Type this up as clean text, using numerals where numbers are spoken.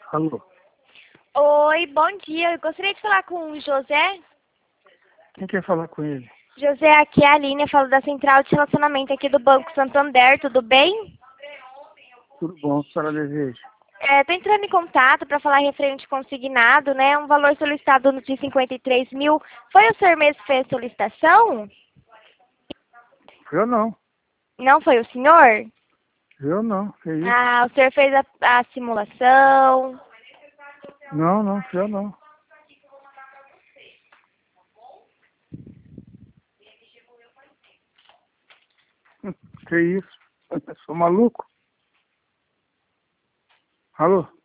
Alô? Oi, bom dia. Eu gostaria de falar com o José. Quem quer falar com ele? José, aqui é a Aline, eu falo da Central de Relacionamento aqui do Banco Santander, tudo bem? Tudo bom, a senhora deseja? Tô entrando em contato para falar referente consignado, né? Um valor solicitado de 53 mil. Foi o senhor mesmo que fez a solicitação? Eu não. Não foi o senhor? Eu não. Que isso? Ah, o senhor fez a simulação. Não, eu não. Que isso? Eu sou maluco? Alô?